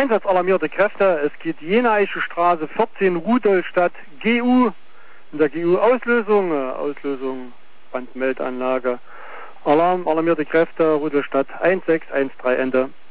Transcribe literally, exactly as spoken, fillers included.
Einsatz alarmierte Kräfte. Es geht Jenaische Straße vierzehn, Rudolstadt, G U. In der G U Auslösung, äh, Auslösung, Bandmeldanlage. Alarm, alarmierte Kräfte, Rudolstadt eins sechs eins drei, Ende.